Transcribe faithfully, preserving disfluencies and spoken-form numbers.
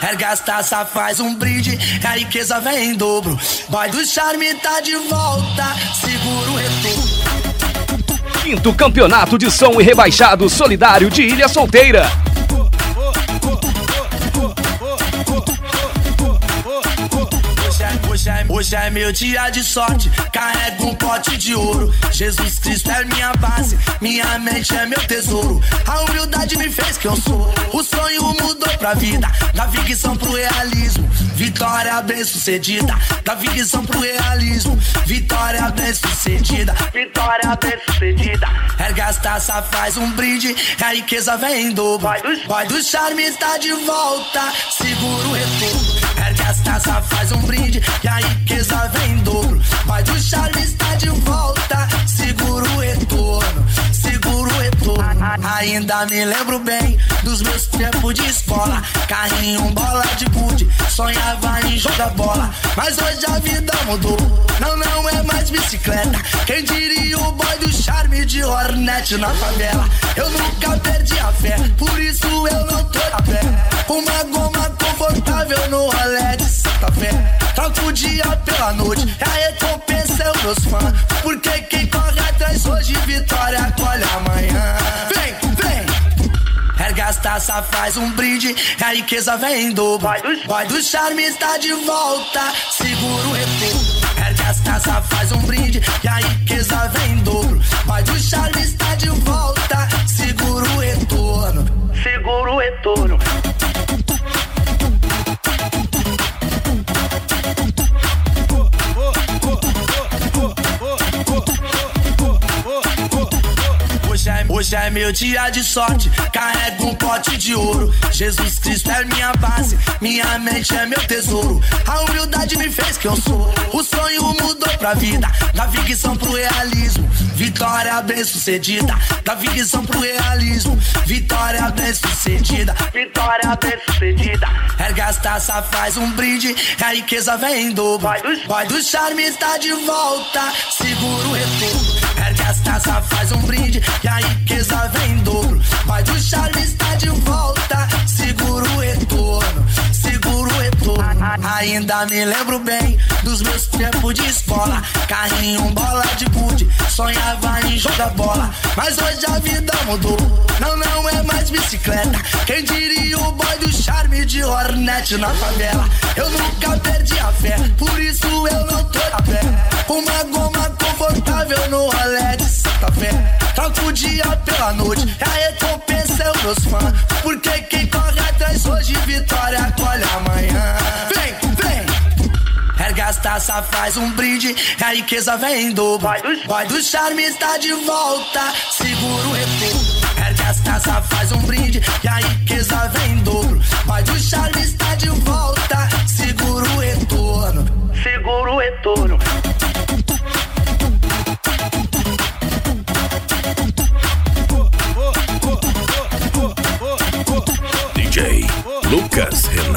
Erga as taças, faz um brinde, a riqueza vem em dobro. Boy do charme tá de volta, segura o retorno. Quinto Campeonato de Som e Rebaixado Solidário de Ilha Solteira. Hoje é, hoje é meu dia de sorte, carrego um pote de ouro. Jesus Cristo é minha base, minha mente é meu tesouro. A humildade me fez quem eu sou, o sonho mudou pra vida. Da ficção pro realismo, vitória bem sucedida. Da ficção pro realismo, vitória bem sucedida. Vitória bem sucedida. Erga as taças, faz um brinde, a riqueza vem em dobro. Boy do charme tá de volta, segura o retorno. Erga as taças, faz um brinde, e a riqueza vem em dobro. Boy do charme está de volta, segura o retorno, segura o retorno. Ainda me lembro bem dos meus tempos de escola. Carrinho, bola de gude, sonhava em jogar bola. Mas hoje a vida mudou, não, não é mais bicicleta. Quem diria o boy do charme de Hornet na favela. Eu nunca perdi a fé, por isso eu não tô a pé. Uma goma confortável no rolê de Santa Fé. Troco o dia pela noite, a recompensa é os meus fãs. Porque quem corre atrás hoje, vitória colhe amanhã. Vem, vem! Erga as taças, faz um brinde, a riqueza vem em dobro. Boy do charme está de volta, segura o retorno. Erga as taças, faz um brinde, e a riqueza vem em dobro. Boy do charme está de volta, segura o retorno, segura o retorno. Hoje é, hoje é meu dia de sorte, carrego um pote de ouro. Jesus Cristo é minha base, minha mente é meu tesouro. A humildade me fez quem eu sou, o sonho mudou pra vida. Da ficção pro realismo, vitória bem sucedida. Da ficção pro realismo, vitória bem sucedida. Vitória bem sucedida. Erga as taças, faz um brinde, a riqueza vem em dobro. Boy do charme tá de volta, segura o retorno. Erga as taças, faz um brinde, e a riqueza vem em dobro. Boy do charme está de volta, segura o retorno, segura o retorno. Ainda me lembro bem dos meus tempos de escola. Carrinho, bola de gude, sonhava em jogar bola. Mas hoje a vida mudou, não, não é mais bicicleta. Quem diria o boy do charme de Hornet na favela. Eu nunca perdi a fé, por isso eu não tô a pé. Uma goma confortável no rolê de Santa Fé. Troco o dia pela noite, a recompensa é os meus fãs. Porque quem corre atrás hoje, vitória colhe amanhã. Vem, vem! Erga as taças, faz um brinde, a riqueza vem em dobro. Boy do charme está de volta, segura o retorno. Erga as taças, faz um brinde, e a riqueza vem em dobro. Boy do charme está de volta, segura o retorno, segura o retorno. D J Lucas Renato.